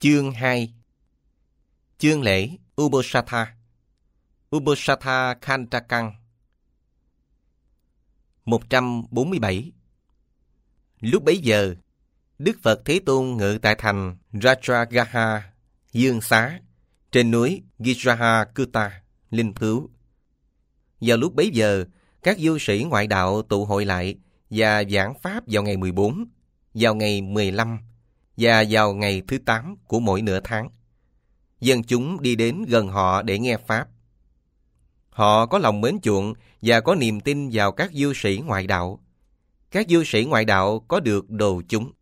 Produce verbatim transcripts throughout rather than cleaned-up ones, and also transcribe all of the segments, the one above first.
Chương hai. Chương lễ Ubosatha. Ubosatha Khandrakang. một trăm bốn mươi bảy. Lúc bấy giờ, Đức Phật Thế Tôn ngự tại thành Rajagaha, Dương Xá, trên núi Giraha-kuta, Linh Phứu. Vào lúc bấy giờ, các du sĩ ngoại đạo tụ hội lại và giảng pháp vào ngày mười bốn, vào ngày mười lăm và vào ngày thứ tám của mỗi nửa tháng. Dân chúng đi đến gần họ để nghe pháp. Họ có lòng mến chuộng và có niềm tin vào các du sĩ ngoại đạo. Các du sĩ ngoại đạo có được đồ chúng.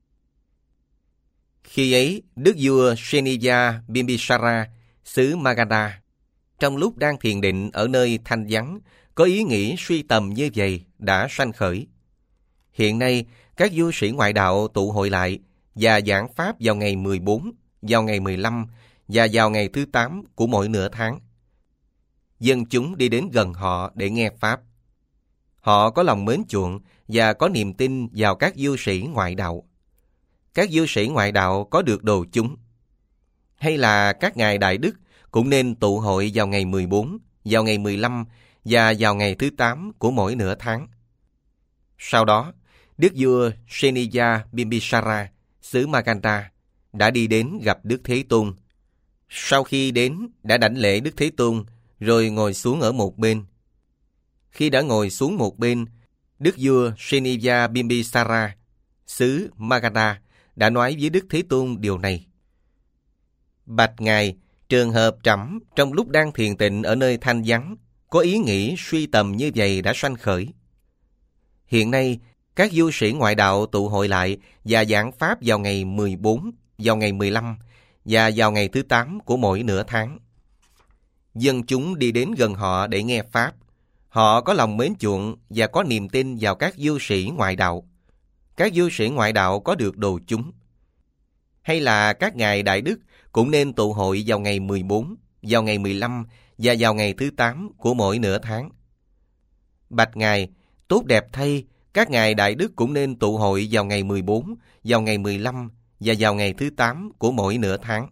Khi ấy, Đức vua Sriniya Bimbisara, xứ Magadha, trong lúc đang thiền định ở nơi thanh vắng, có ý nghĩ suy tầm như vậy đã sanh khởi. Hiện nay, các du sĩ ngoại đạo tụ hội lại và giảng pháp vào ngày mười bốn, vào ngày mười lăm và vào ngày thứ tám của mỗi nửa tháng. Dân chúng đi đến gần họ để nghe pháp. Họ có lòng mến chuộng và có niềm tin vào các du sĩ ngoại đạo. Các du sĩ ngoại đạo có được đồ chúng. Hay là các ngài đại đức cũng nên tụ hội vào ngày mười bốn, vào ngày mười lăm và vào ngày thứ tám của mỗi nửa tháng. Sau đó, Đức vua Sriniya Bimbisara, xứ Magadha, đã đi đến gặp Đức Thế Tôn. Sau khi đến, đã đảnh lễ Đức Thế Tôn, rồi ngồi xuống ở một bên. Khi đã ngồi xuống một bên, Đức vua Sriniya Bimbisara, xứ Magadha, đã nói với Đức Thế Tôn điều này. Bạch Ngài, trường hợp trẫm trong lúc đang thiền tịnh ở nơi thanh vắng, có ý nghĩ suy tầm như vậy đã sanh khởi. Hiện nay, các du sĩ ngoại đạo tụ hội lại và giảng pháp vào ngày mười bốn, vào ngày mười lăm và vào ngày thứ tám của mỗi nửa tháng. Dân chúng đi đến gần họ để nghe pháp. Họ có lòng mến chuộng và có niềm tin vào các du sĩ ngoại đạo. Các du sĩ ngoại đạo có được đồ chúng. Hay là các ngài đại đức cũng nên tụ hội vào ngày mười bốn, vào ngày mười lăm và vào ngày thứ tám của mỗi nửa tháng. Bạch Ngài, tốt đẹp thay, các ngài đại đức cũng nên tụ hội vào ngày mười bốn, vào ngày mười lăm và vào ngày thứ tám của mỗi nửa tháng.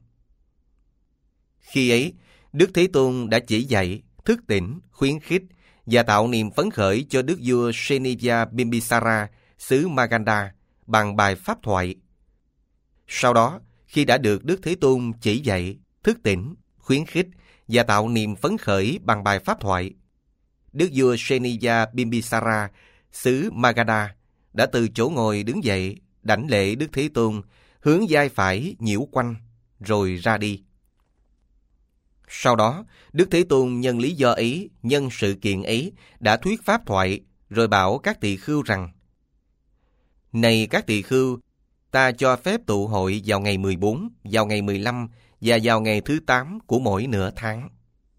Khi ấy, Đức Thế Tôn đã chỉ dạy, thức tỉnh, khuyến khích và tạo niềm phấn khởi cho Đức vua Sriniya Bimbisara, xứ Magadha, bằng bài pháp thoại. Sau đó, khi đã được Đức Thế Tôn chỉ dạy, thức tỉnh, khuyến khích và tạo niềm phấn khởi bằng bài pháp thoại, Đức vua Sriniya Bimbisara, xứ Magadha, đã từ chỗ ngồi đứng dậy, đảnh lễ Đức Thế Tôn, hướng vai phải nhiễu quanh, rồi ra đi. Sau đó, Đức Thế Tôn nhân lý do ấy, nhân sự kiện ấy, đã thuyết pháp thoại, rồi bảo các tỳ khưu rằng: Này các tỳ khưu, ta cho phép tụ hội vào ngày mười bốn, vào ngày mười lăm và vào ngày thứ tám của mỗi nửa tháng.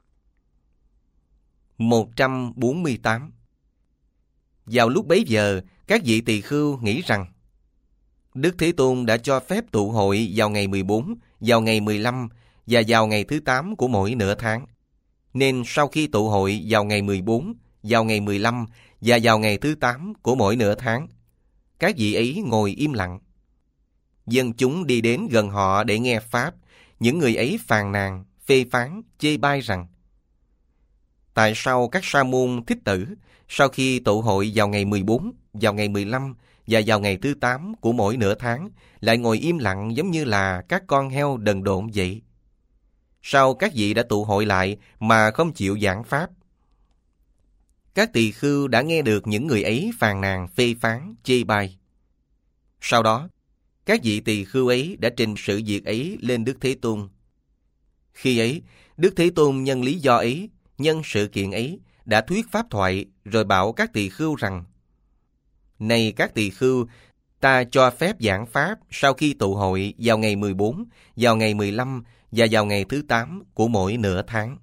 một trăm bốn mươi tám. Vào lúc bấy giờ, các vị tỳ khưu nghĩ rằng Đức Thế Tôn đã cho phép tụ hội vào ngày mười bốn, vào ngày mười lăm và vào ngày thứ tám của mỗi nửa tháng. Nên sau khi tụ hội vào ngày mười bốn, vào ngày mười lăm và vào ngày thứ tám của mỗi nửa tháng, các vị ấy ngồi im lặng. Dân chúng đi đến gần họ để nghe pháp. Những người ấy phàn nàn, phê phán, chê bai rằng: Tại sao các sa môn thích tử, sau khi tụ hội vào ngày mười bốn, vào ngày mười lăm và vào ngày thứ tám của mỗi nửa tháng, lại ngồi im lặng giống như là các con heo đần độn vậy? Sao các vị đã tụ hội lại mà không chịu giảng pháp? Các tỳ khưu đã nghe được những người ấy phàn nàn, phê phán, chê bai. Sau đó, các vị tỳ khưu ấy đã trình sự việc ấy lên Đức Thế Tôn. Khi ấy, Đức Thế Tôn nhân lý do ấy, nhân sự kiện ấy, đã thuyết pháp thoại, rồi bảo các tỳ khưu rằng: Này các tỳ khưu, ta cho phép giảng pháp sau khi tụ hội vào ngày mười bốn, vào ngày mười lăm và vào ngày thứ tám của mỗi nửa tháng.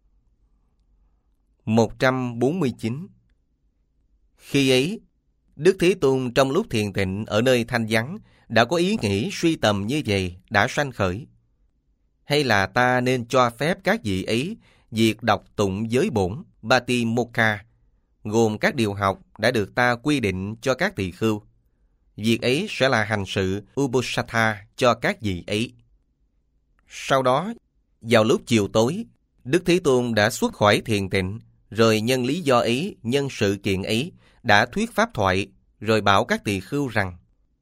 một trăm bốn mươi chín. Khi ấy, Đức Thế Tôn trong lúc thiền tịnh ở nơi thanh vắng đã có ý nghĩ suy tầm như vậy đã sanh khởi. Hay là ta nên cho phép các vị ấy việc đọc tụng giới bổn Patimokkha, gồm các điều học đã được ta quy định cho các tỳ khưu. Việc ấy sẽ là hành sự Ubosatha cho các vị ấy. Sau đó, vào lúc chiều tối, Đức Thế Tôn đã xuất khỏi thiền tịnh, rồi nhân lý do ấy, nhân sự kiện ấy, đã thuyết pháp thoại, rồi bảo các tỳ khưu rằng: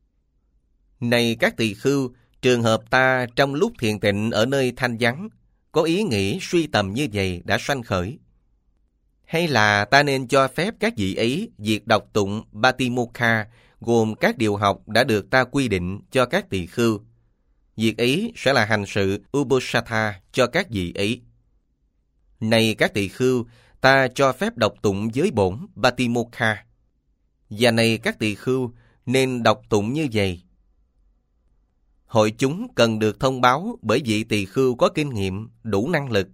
Này các tỳ khưu, trường hợp ta trong lúc thiền tịnh ở nơi thanh vắng, có ý nghĩ suy tầm như vậy đã sanh khởi. Hay là ta nên cho phép các vị ấy việc đọc tụng Patimokkha gồm các điều học đã được ta quy định cho các tỳ khưu. Việc ấy sẽ là hành sự Uposatha cho các vị ấy. Này các tỳ khưu, ta cho phép đọc tụng giới bổn Patimokkha. Và này các tỳ khưu, nên đọc tụng như vậy. Hội chúng cần được thông báo bởi vị tỳ khưu có kinh nghiệm, đủ năng lực.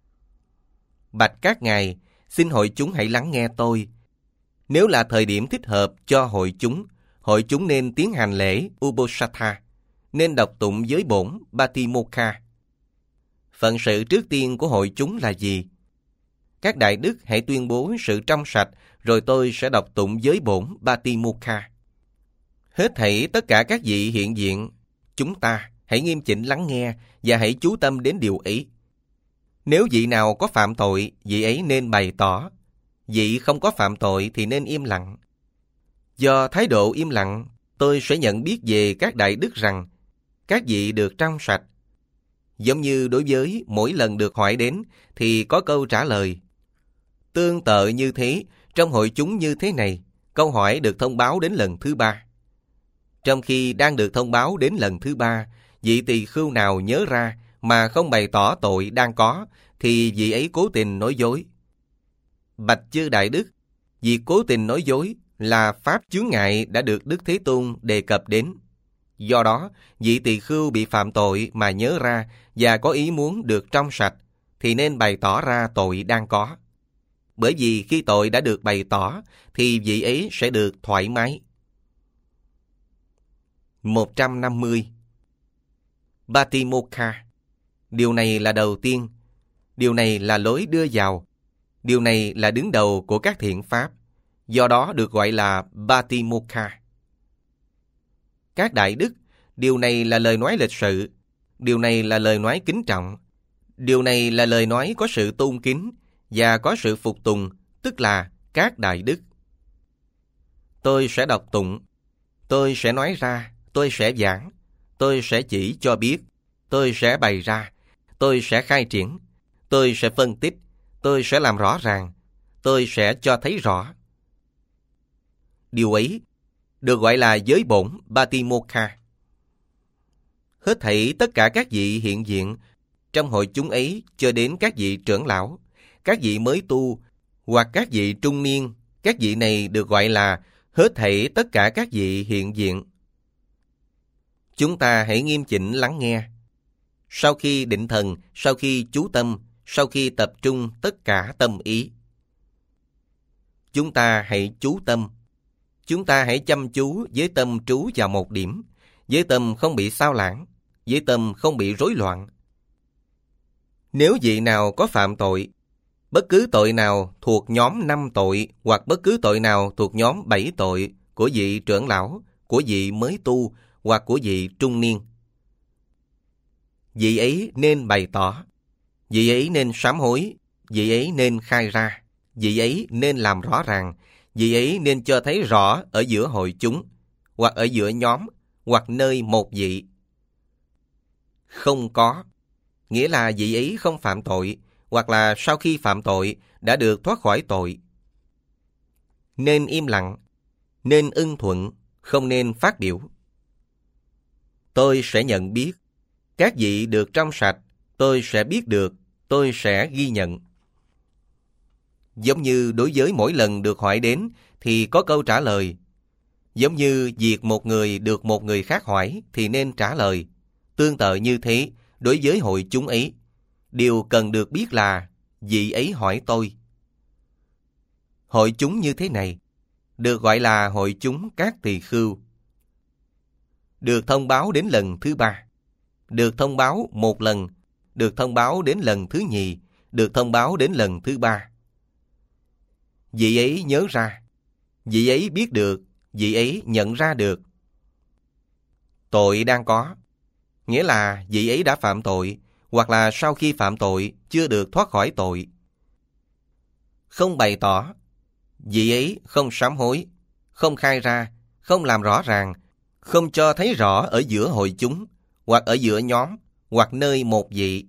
Bạch các ngài, xin hội chúng hãy lắng nghe tôi. Nếu là thời điểm thích hợp cho hội chúng, hội chúng nên tiến hành lễ Uposatha, nên đọc tụng giới bổn Patimokkha. Phận sự trước tiên của hội chúng là gì? Các đại đức hãy tuyên bố sự trong sạch, rồi tôi sẽ đọc tụng giới bổn Patimokkha. Hết thảy tất cả các vị hiện diện, chúng ta hãy nghiêm chỉnh lắng nghe và hãy chú tâm đến điều ấy. Nếu vị nào có phạm tội, vị ấy nên bày tỏ. Vị không có phạm tội thì nên im lặng. Do thái độ im lặng, tôi sẽ nhận biết về các đại đức rằng các vị được trong sạch. Giống như đối với mỗi lần được hỏi đến thì có câu trả lời. Tương tự như thế, trong hội chúng như thế này, câu hỏi được thông báo đến lần thứ ba. Trong khi đang được thông báo đến lần thứ ba, vị tỳ khưu nào nhớ ra mà không bày tỏ tội đang có, thì vị ấy cố tình nói dối. Bạch chư đại đức, việc cố tình nói dối là pháp chướng ngại đã được Đức Thế Tôn đề cập đến. Do đó, vị tỳ khưu bị phạm tội mà nhớ ra và có ý muốn được trong sạch, thì nên bày tỏ ra tội đang có. Bởi vì khi tội đã được bày tỏ, thì vị ấy sẽ được thoải mái. một trăm năm mươi. Patimokkha. Điều này là đầu tiên. Điều này là lối đưa vào. Điều này là đứng đầu của các thiện pháp. Do đó được gọi là Patimokkha. Các đại đức, điều này là lời nói lịch sự. Điều này là lời nói kính trọng. Điều này là lời nói có sự tôn kính và có sự phục tùng, tức là các đại đức. Tôi sẽ đọc tụng. Tôi sẽ nói ra. Tôi sẽ giảng. Tôi sẽ chỉ cho biết. Tôi sẽ bày ra. Tôi sẽ khai triển. Tôi sẽ phân tích. Tôi sẽ làm rõ ràng. Tôi sẽ cho thấy rõ. Điều ấy được gọi là giới bổn Patimokkha. Hết thảy tất cả các vị hiện diện trong hội chúng ấy, cho đến các vị trưởng lão, các vị mới tu hoặc các vị trung niên, các vị này được gọi là hết thảy tất cả các vị hiện diện. Chúng ta hãy nghiêm chỉnh lắng nghe. Sau khi định thần, sau khi chú tâm, sau khi tập trung tất cả tâm ý, chúng ta hãy chú tâm. Chúng ta hãy chăm chú với tâm trú vào một điểm, với tâm không bị sao lãng, với tâm không bị rối loạn. Nếu vị nào có phạm tội, bất cứ tội nào thuộc nhóm năm tội hoặc bất cứ tội nào thuộc nhóm bảy tội của vị trưởng lão, của vị mới tu hoặc của vị trung niên, vị ấy nên bày tỏ, vị ấy nên sám hối, vị ấy nên khai ra, vị ấy nên làm rõ ràng, vị ấy nên cho thấy rõ ở giữa hội chúng, hoặc ở giữa nhóm, hoặc nơi một vị. Không có, nghĩa là vị ấy không phạm tội, hoặc là sau khi phạm tội đã được thoát khỏi tội. Nên im lặng, nên ưng thuận, không nên phát biểu. Tôi sẽ nhận biết. Các vị được trong sạch, tôi sẽ biết được, tôi sẽ ghi nhận. Giống như đối với mỗi lần được hỏi đến thì có câu trả lời. Giống như việc một người được một người khác hỏi thì nên trả lời. Tương tự như thế, đối với hội chúng ấy, điều cần được biết là vị ấy hỏi tôi. Hội chúng như thế này được gọi là hội chúng các tỳ khưu. Được thông báo đến lần thứ ba, được thông báo một lần, được thông báo đến lần thứ nhì, được thông báo đến lần thứ ba. Vị ấy nhớ ra, vị ấy biết được, vị ấy nhận ra được. Tội đang có. nghĩa là vị ấy đã phạm tội, hoặc là sau khi phạm tội chưa được thoát khỏi tội. Không bày tỏ, vị ấy không sám hối, không khai ra, không làm rõ ràng, không cho thấy rõ ở giữa hội chúng, hoặc ở giữa nhóm, hoặc nơi một vị.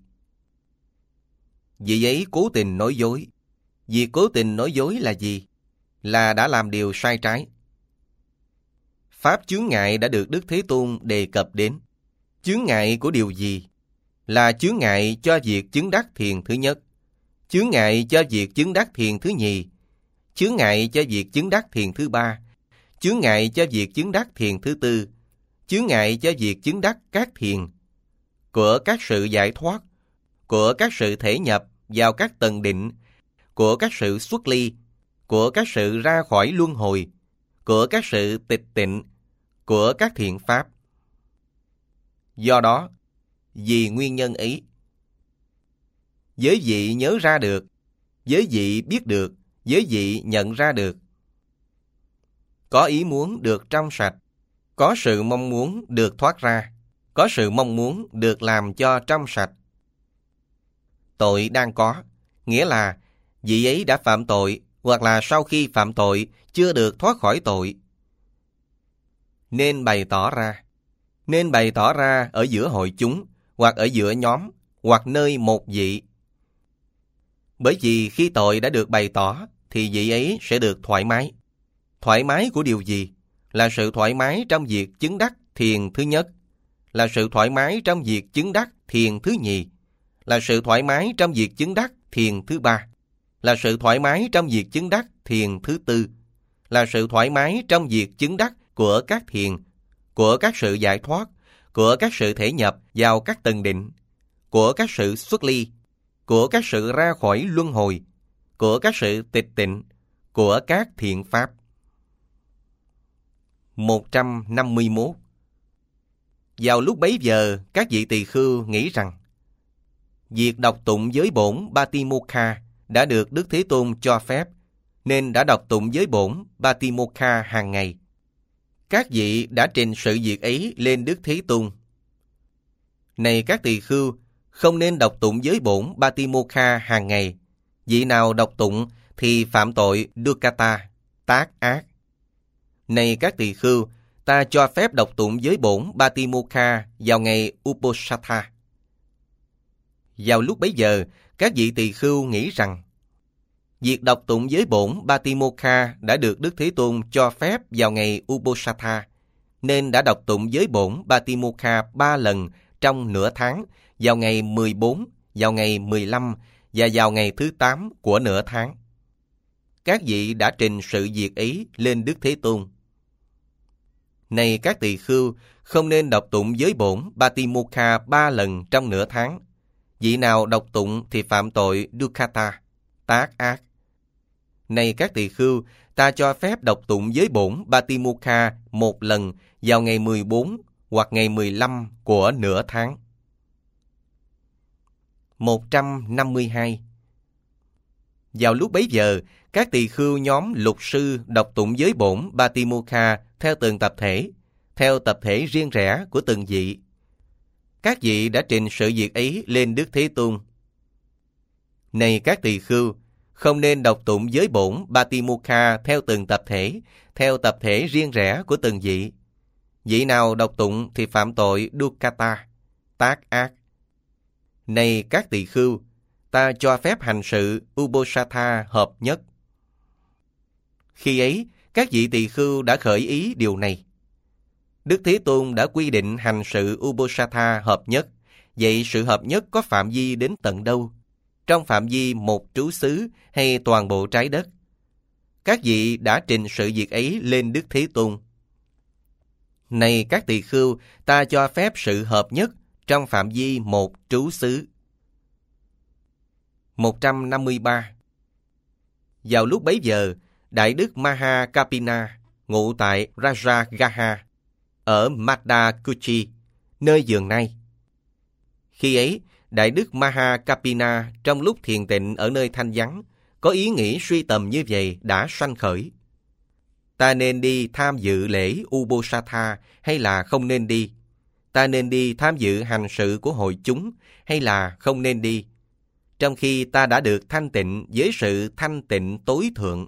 Vị ấy cố tình nói dối. Việc cố tình nói dối là gì? Là đã làm điều sai trái. Pháp chướng ngại đã được Đức Thế Tôn đề cập đến. Chướng ngại của điều gì? Là chướng ngại cho việc chứng đắc thiền thứ nhất, chướng ngại cho việc chứng đắc thiền thứ nhì, chướng ngại cho việc chứng đắc thiền thứ ba, chướng ngại cho việc chứng đắc thiền thứ tư, chướng ngại cho việc chứng đắc các thiền, của các sự giải thoát, của các sự thể nhập vào các tầng định, của các sự xuất ly, của các sự ra khỏi luân hồi, của các sự tịch tịnh, của các thiện pháp. Do đó, vì nguyên nhân ấy, giới vị nhớ ra được, giới vị biết được, giới vị nhận ra được. Có ý muốn được trong sạch, có sự mong muốn được thoát ra, có sự mong muốn được làm cho trong sạch. Tội đang có, nghĩa là vị ấy đã phạm tội, hoặc là sau khi phạm tội chưa được thoát khỏi tội. Nên bày tỏ ra, nên bày tỏ ra ở giữa hội chúng, hoặc ở giữa nhóm, hoặc nơi một vị. Bởi vì khi tội đã được bày tỏ, thì vị ấy sẽ được thoải mái. Thoải mái của điều gì? Là sự thoải mái trong việc chứng đắc thiền thứ nhất, là sự thoải mái trong việc chứng đắc thiền thứ nhì, là sự thoải mái trong việc chứng đắc thiền thứ ba, là sự thoải mái trong việc chứng đắc thiền thứ tư, là sự thoải mái trong việc chứng đắc của các thiền, của các sự giải thoát, của các sự thể nhập vào các tầng định, của các sự xuất ly, của các sự ra khỏi luân hồi, của các sự tịch tịnh, của các thiện pháp. một trăm năm mươi mốt. Vào lúc bấy giờ, các vị tỳ khưu nghĩ rằng việc đọc tụng giới bổn Batimokha đã được Đức Thế Tôn cho phép, nên đã đọc tụng giới bổn Batimokha hàng ngày. Các vị đã trình sự việc ấy lên Đức Thế Tôn. Này các tỳ khưu, không nên đọc tụng giới bổn Batimokha hàng ngày. Vị nào đọc tụng thì phạm tội Dukkata, tác ác. Này các tỳ khưu, ta cho phép đọc tụng giới bổn Batimokha vào ngày Uposatha. Vào lúc bấy giờ, các vị tỳ khưu nghĩ rằng việc đọc tụng giới bổn Batimokha đã được Đức Thế Tôn cho phép vào ngày Uposatha, nên đã đọc tụng giới bổn Batimokha ba lần trong nửa tháng, vào ngày mười bốn, vào ngày mười lăm và vào ngày thứ tám của nửa tháng. Các vị đã trình sự việc ấy lên Đức Thế Tôn. Này các tỳ khưu, không nên đọc tụng giới bổn Batimokha ba lần trong nửa tháng. Vị nào đọc tụng thì phạm tội Dukkata, tác ác. Này các tỳ khưu, ta cho phép đọc tụng giới bổn Batimokha một lần vào ngày mười bốn hoặc ngày mười lăm của nửa tháng. một trăm năm mươi hai. Vào lúc bấy giờ, các tỳ khưu nhóm lục sư đọc tụng giới bổn Batimokha theo từng tập thể, theo tập thể riêng rẽ của từng vị. Các vị đã trình sự việc ấy lên Đức Thế Tôn. Này các tỳ khưu, không nên đọc tụng giới bổn Batimokha theo từng tập thể, theo tập thể riêng rẽ của từng vị. Vị nào đọc tụng thì phạm tội Dukkata, tác ác. Này các tỳ khưu, ta cho phép hành sự Uposatha hợp nhất. Khi ấy, các vị tỳ khưu đã khởi ý điều này. Đức Thế Tôn đã quy định hành sự Uposatha hợp nhất. Vậy sự hợp nhất có phạm vi đến tận đâu? Trong phạm vi một trú xứ hay toàn bộ trái đất? Các vị đã trình sự việc ấy lên Đức Thế Tôn. Này các tỳ khưu, ta cho phép sự hợp nhất trong phạm vi một trú xứ. một trăm năm mươi ba. Vào lúc bấy giờ, Đại đức Maha Kapina ngụ tại Rajagaha ở Maddakuchi, nơi giường nay. Khi ấy, Đại đức Maha Kapina trong lúc thiền tịnh ở nơi thanh vắng, có ý nghĩ suy tầm như vậy đã sanh khởi. Ta nên đi tham dự lễ Uposatha hay là không nên đi? Ta ta nên đi tham dự hành sự của hội chúng hay là không nên đi, trong khi ta đã được thanh tịnh với sự thanh tịnh tối thượng?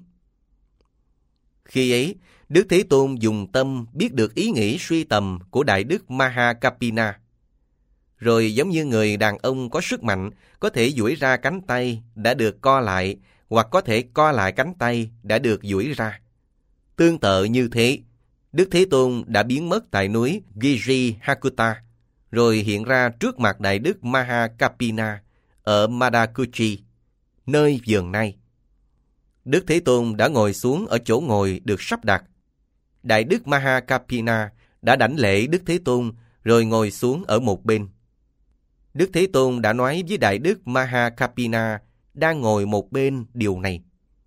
Khi ấy, Đức Thế Tôn dùng tâm biết được ý nghĩ suy tầm của Đại Đức Mahakapina. Rồi giống như người đàn ông có sức mạnh có thể duỗi ra cánh tay đã được co lại, hoặc có thể co lại cánh tay đã được duỗi ra. Tương tự như thế, Đức Thế Tôn đã biến mất tại núi Giri-Hakuta, rồi hiện ra trước mặt Đại Đức Mahakapina ở Madakuchi, nơi vườn nay. Đức Thế Tôn đã ngồi xuống ở chỗ ngồi được sắp đặt. Đại Đức Mahakapina đã đảnh lễ Đức Thế Tôn rồi ngồi xuống ở một bên. Đức Thế Tôn đã nói với Đại Đức Mahakapina đang ngồi một bên điều này: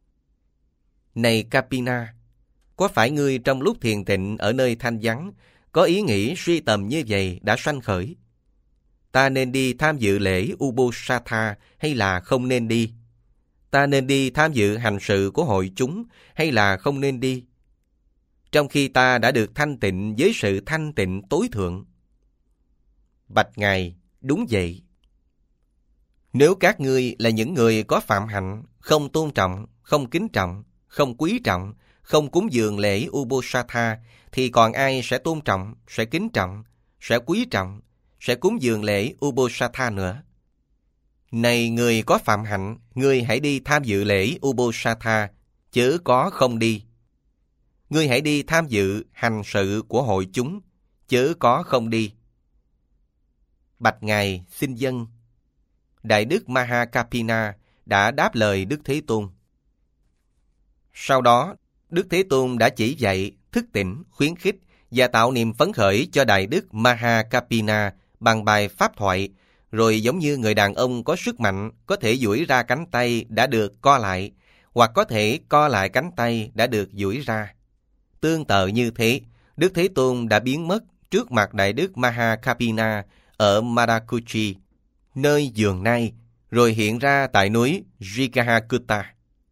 Này Kapina, có phải ngươi trong lúc thiền tịnh ở nơi thanh vắng có ý nghĩ suy tầm như vậy đã sanh khởi? Ta nên đi tham dự lễ Uposatha hay là không nên đi? Ta nên đi tham dự hành sự của hội chúng hay là không nên đi, trong khi ta đã được thanh tịnh với sự thanh tịnh tối thượng? Bạch Ngài, đúng vậy. Nếu các ngươi là những người có phạm hạnh, không tôn trọng, không kính trọng, không quý trọng, không cúng dường lễ Uposatha, thì còn ai sẽ tôn trọng, sẽ kính trọng, sẽ quý trọng, sẽ cúng dường lễ Uposatha nữa? Này người có phạm hạnh, ngươi hãy đi tham dự lễ Uposatha, chớ có không đi. Ngươi hãy đi tham dự hành sự của hội chúng, chớ có không đi. Bạch Ngài, xin dâng. Đại Đức Mahakapina đã đáp lời Đức Thế Tôn. Sau đó, Đức Thế Tôn đã chỉ dạy, thức tỉnh, khuyến khích và tạo niềm phấn khởi cho Đại Đức Mahakapina bằng bài pháp thoại, rồi giống như người đàn ông có sức mạnh có thể duỗi ra cánh tay đã được co lại, hoặc có thể co lại cánh tay đã được duỗi ra. Tương tự như thế, Đức Thế Tôn đã biến mất trước mặt Đại Đức Mahakapina ở Madakuchi, nơi vườn nay, rồi hiện ra tại núi Jighakuta.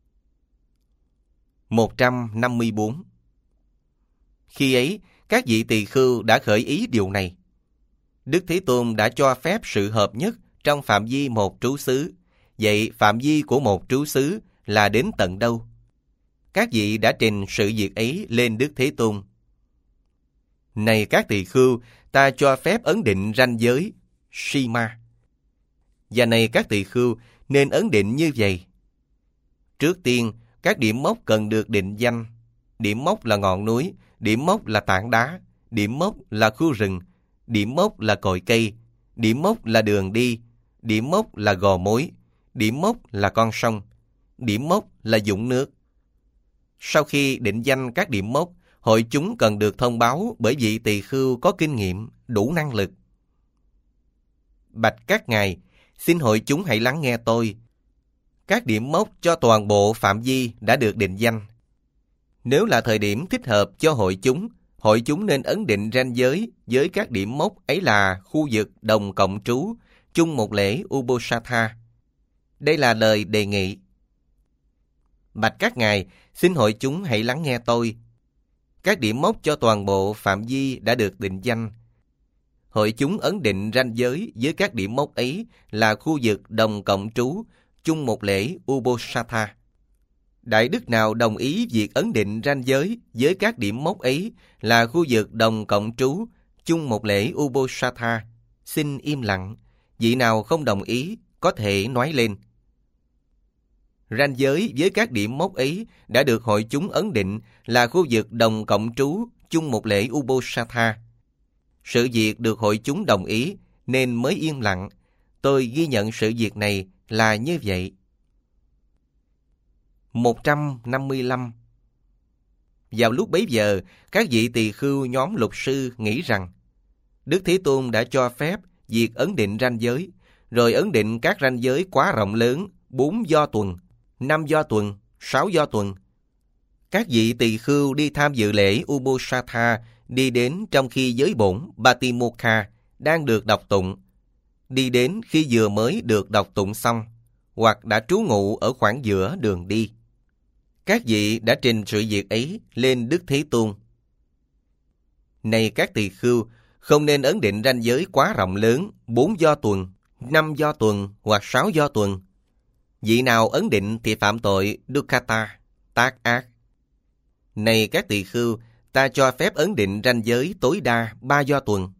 một trăm năm mươi tư. Khi ấy, các vị tỳ khưu đã khởi ý điều này. Đức Thế Tôn đã cho phép sự hợp nhất trong phạm vi một trú xứ. Vậy phạm vi của một trú xứ là đến tận đâu? Các vị đã trình sự việc ấy lên Đức Thế Tôn. Này các tỳ khưu, ta cho phép ấn định ranh giới, Sima. Và này các tỳ khưu, nên ấn định như vậy. Trước tiên, các điểm mốc cần được định danh. Điểm mốc là ngọn núi, điểm mốc là tảng đá, điểm mốc là khu rừng, điểm mốc là cội cây, điểm mốc là đường đi, điểm mốc là gò mối, điểm mốc là con sông, điểm mốc là dũng nước. Sau khi định danh các điểm mốc, hội chúng cần được thông báo bởi vị tỳ khưu có kinh nghiệm, đủ năng lực. Bạch các ngài, xin hội chúng hãy lắng nghe tôi. Các điểm mốc cho toàn bộ phạm vi đã được định danh. Nếu là thời điểm thích hợp cho hội chúng, hội chúng nên ấn định ranh giới với các điểm mốc ấy là khu vực đồng cộng trú, chung một lễ Uposatha. Đây là lời đề nghị. Bạch các ngài, xin hội chúng hãy lắng nghe tôi. Các điểm mốc cho toàn bộ phạm vi đã được định danh. Hội chúng ấn định ranh giới với các điểm mốc ấy là khu vực đồng cộng trú, chung một lễ Uposatha. Đại đức nào đồng ý việc ấn định ranh giới với các điểm mốc ấy là khu vực đồng cộng trú, chung một lễ Uposatha, xin im lặng. Vị nào không đồng ý có thể nói lên. Ranh giới với các điểm mốc ấy đã được hội chúng ấn định là khu vực đồng cộng trú, chung một lễ Uposatha. Sự việc được hội chúng đồng ý nên mới im lặng. Tôi ghi nhận sự việc này là như vậy. một trăm năm mươi lăm. Vào lúc bấy giờ, các vị tỳ khưu nhóm lục sư nghĩ rằng Đức Thế Tôn đã cho phép việc ấn định ranh giới, rồi ấn định các ranh giới quá rộng lớn, bốn do tuần, năm do tuần, sáu do tuần. Các vị tỳ khưu đi tham dự lễ Uposatha đi đến trong khi giới bổn Batimokha đang được đọc tụng, đi đến khi vừa mới được đọc tụng xong, hoặc đã trú ngụ ở khoảng giữa đường đi. Các vị đã trình sự việc ấy lên Đức Thế Tôn. Này các tỳ khưu, không nên ấn định ranh giới quá rộng lớn, bốn do tuần, năm do tuần hoặc sáu do tuần. Vị nào ấn định thì phạm tội dukkata, tác ác. Này các tỳ khưu, ta cho phép ấn định ranh giới tối đa ba do tuần.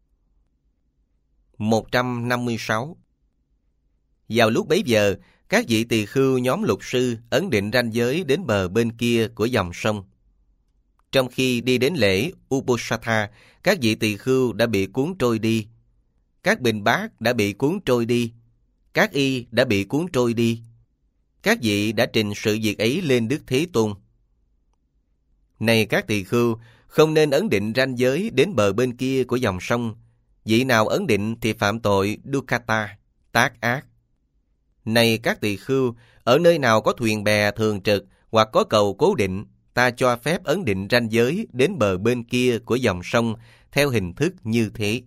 một trăm năm mươi sáu. Vào lúc bấy giờ, các vị tỳ khưu nhóm lục sư ấn định ranh giới đến bờ bên kia của dòng sông. Trong khi đi đến lễ Uposatha, các vị tỳ khưu đã bị cuốn trôi đi. Các bình bát đã bị cuốn trôi đi. Các y đã bị cuốn trôi đi. Các vị đã trình sự việc ấy lên Đức Thế Tôn. Này các tỳ khưu, không nên ấn định ranh giới đến bờ bên kia của dòng sông. Vị nào ấn định thì phạm tội dukkata, tác ác. Này các tỳ khưu, ở nơi nào có thuyền bè thường trực hoặc có cầu cố định, ta cho phép ấn định ranh giới đến bờ bên kia của dòng sông theo hình thức như thế.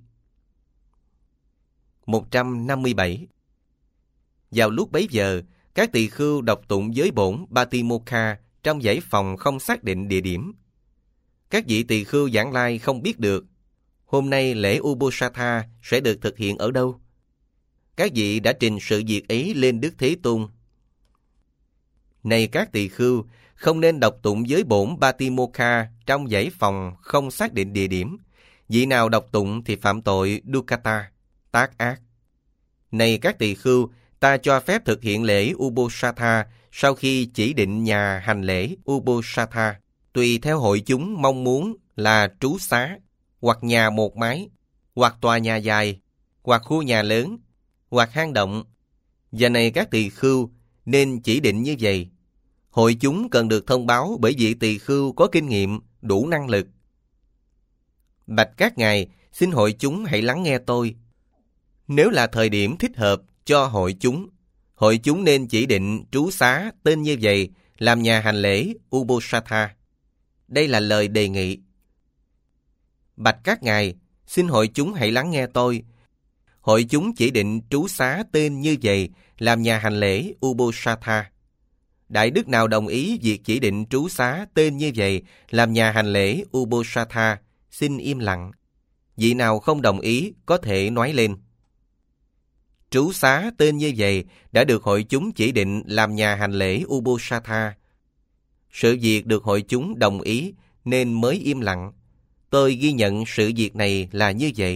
một trăm năm mươi bảy. Vào lúc bấy giờ, các tỳ khưu đọc tụng giới bổn Patimokkha trong dãy phòng không xác định địa điểm. Các vị tỳ khưu giảng lai không biết được hôm nay lễ Uposatha sẽ được thực hiện ở đâu. Các vị đã trình sự việc ấy lên Đức Thế Tôn. Này các tỳ khưu, không nên đọc tụng giới bổn Patimokkha trong dãy phòng không xác định địa điểm. Vị nào đọc tụng thì phạm tội dukkata, tác ác. Này các tỳ khưu, ta cho phép thực hiện lễ Uposatha sau khi chỉ định nhà hành lễ Uposatha, tùy theo hội chúng mong muốn là trú xá, hoặc nhà một mái, hoặc tòa nhà dài, hoặc khu nhà lớn, hoặc hang động. Và này các tỳ khưu, nên chỉ định như vậy. Hội chúng cần được thông báo bởi vị tỳ khưu có kinh nghiệm, đủ năng lực. Bạch các ngài, xin hội chúng hãy lắng nghe tôi. Nếu là thời điểm thích hợp cho hội chúng, hội chúng nên chỉ định trú xá tên như vậy làm nhà hành lễ Uposatha. Đây là lời đề nghị. Bạch các ngài, xin hội chúng hãy lắng nghe tôi. Hội chúng chỉ định trú xá tên như vậy làm nhà hành lễ Uposatha. Đại đức nào đồng ý việc chỉ định trú xá tên như vậy làm nhà hành lễ Uposatha, xin im lặng. Vị nào không đồng ý có thể nói lên. Trú xá tên như vậy đã được hội chúng chỉ định làm nhà hành lễ Uposatha. Sự việc được hội chúng đồng ý nên mới im lặng. Tôi ghi nhận sự việc này là như vậy.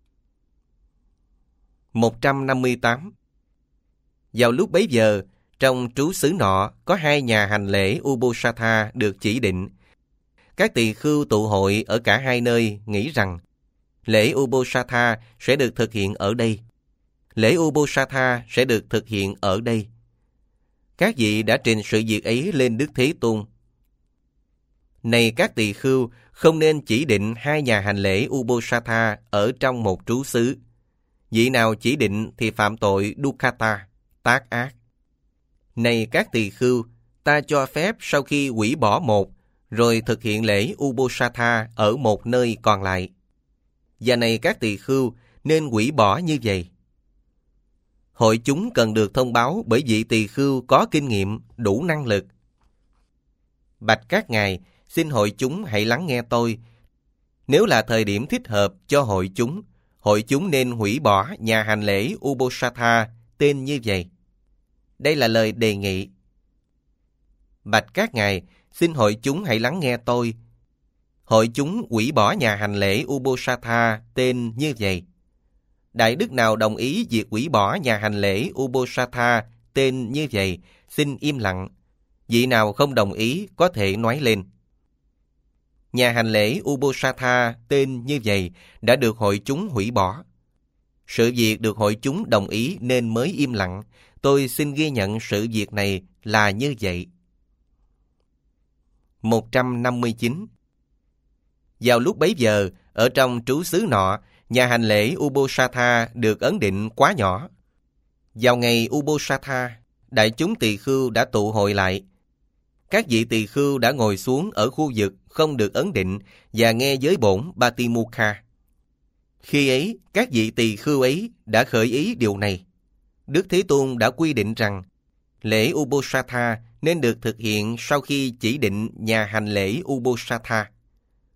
một trăm năm mươi tám. Vào lúc bấy giờ, trong trú xứ nọ có hai nhà hành lễ Uposatha được chỉ định. Các tỳ khưu tụ hội ở cả hai nơi nghĩ rằng lễ Uposatha sẽ được thực hiện ở đây. Lễ Uposatha sẽ được thực hiện ở đây. Các vị đã trình sự việc ấy lên Đức Thế Tôn. Này các tỳ khưu, không nên chỉ định hai nhà hành lễ Uposatha ở trong một trú xứ. Vị nào chỉ định thì phạm tội dukkata, tác ác. Này các tỳ khưu, ta cho phép sau khi hủy bỏ một, rồi thực hiện lễ Uposatha ở một nơi còn lại. Và này các tỳ khưu, nên hủy bỏ như vậy. Hội chúng cần được thông báo bởi vị tỳ khưu có kinh nghiệm, đủ năng lực. Bạch các ngài, xin hội chúng hãy lắng nghe tôi. Nếu là thời điểm thích hợp cho hội chúng, hội chúng nên hủy bỏ nhà hành lễ Uposatha tên như vậy. Đây là lời đề nghị. Bạch các ngài, xin hội chúng hãy lắng nghe tôi. Hội chúng hủy bỏ nhà hành lễ Uposatha tên như vậy. Đại đức nào đồng ý việc hủy bỏ nhà hành lễ Uposatha tên như vậy, xin im lặng. Vị nào không đồng ý có thể nói lên. Nhà hành lễ Uposatha tên như vậy đã được hội chúng hủy bỏ. Sự việc được hội chúng đồng ý nên mới im lặng. Tôi xin ghi nhận sự việc này là như vậy. một trăm năm mươi chín. Vào lúc bấy giờ, ở trong trú xứ nọ, nhà hành lễ Uposatha được ấn định quá nhỏ. Vào ngày Uposatha, đại chúng tỳ khưu đã tụ hội lại. Các vị tỳ khưu đã ngồi xuống ở khu vực không được ấn định và nghe giới bổn Patimokkha. Khi ấy, các vị tỳ khưu ấy đã khởi ý điều này. Đức Thế Tôn đã quy định rằng lễ Uposatha nên được thực hiện sau khi chỉ định nhà hành lễ Uposatha.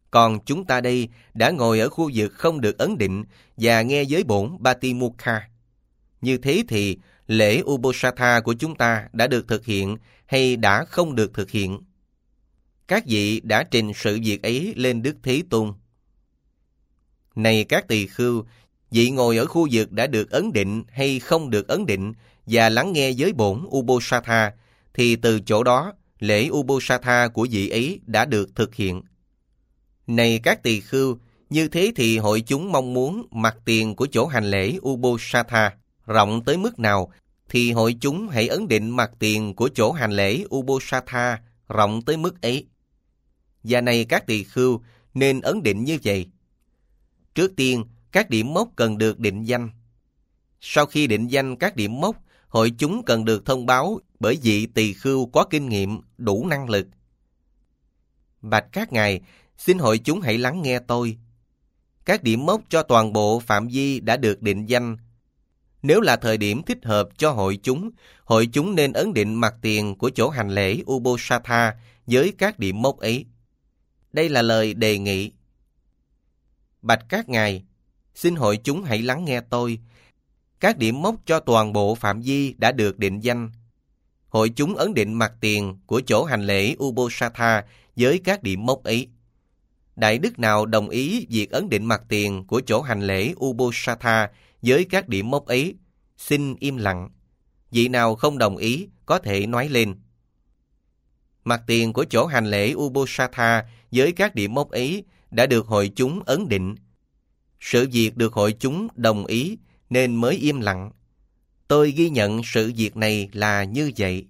Còn chúng ta đây đã ngồi ở khu vực không được ấn định và nghe giới bổn Batimukha. Như thế thì lễ Uposatha của chúng ta đã được thực hiện hay đã không được thực hiện? Các vị đã trình sự việc ấy lên Đức Thế Tôn. Này các tỳ khưu, vị ngồi ở khu vực đã được ấn định hay không được ấn định và lắng nghe giới bổn Uposatha, thì từ chỗ đó, lễ Uposatha của vị ấy đã được thực hiện. Này các tỳ khưu, như thế thì hội chúng mong muốn mặt tiền của chỗ hành lễ Uposatha rộng tới mức nào, thì hội chúng hãy ấn định mặt tiền của chỗ hành lễ Uposatha rộng tới mức ấy. Và này các tỳ khưu, nên ấn định như vậy. Trước tiên, các điểm mốc cần được định danh. Sau khi định danh các điểm mốc, hội chúng cần được thông báo bởi vị tỳ khưu có kinh nghiệm, đủ năng lực. Bạch các ngài, xin hội chúng hãy lắng nghe tôi. Các điểm mốc cho toàn bộ phạm vi đã được định danh. Nếu là thời điểm thích hợp cho hội chúng, hội chúng nên ấn định mặt tiền của chỗ hành lễ Uposatha với các điểm mốc ấy. Đây là lời đề nghị. Bạch các ngài, xin hội chúng hãy lắng nghe tôi. Các điểm mốc cho toàn bộ phạm vi đã được định danh. Hội chúng ấn định mặt tiền của chỗ hành lễ Uposatha với các điểm mốc ấy. Đại đức nào đồng ý việc ấn định mặt tiền của chỗ hành lễ Uposatha với các điểm mốc ấy, xin im lặng. Vị nào không đồng ý có thể nói lên. Mặt tiền của chỗ hành lễ Uposatha với các điểm mốc ấy đã được hội chúng ấn định. Sự việc được hội chúng đồng ý nên mới im lặng. Tôi ghi nhận sự việc này là như vậy.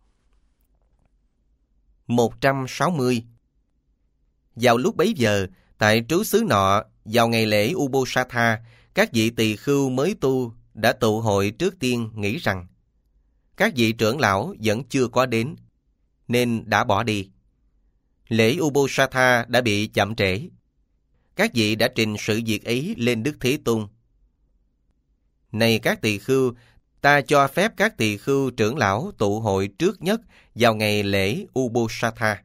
một trăm sáu mươi. Vào lúc bấy giờ, tại trú xứ nọ, vào ngày lễ Uposatha, các vị tỳ khưu mới tu đã tụ hội trước tiên nghĩ rằng các vị trưởng lão vẫn chưa có đến, nên đã bỏ đi. Lễ Uposatha đã bị chậm trễ. Các vị đã trình sự việc ấy lên Đức Thế Tôn. Này các tỳ khưu, ta cho phép các tỳ khưu trưởng lão tụ hội trước nhất vào ngày lễ Uposatha.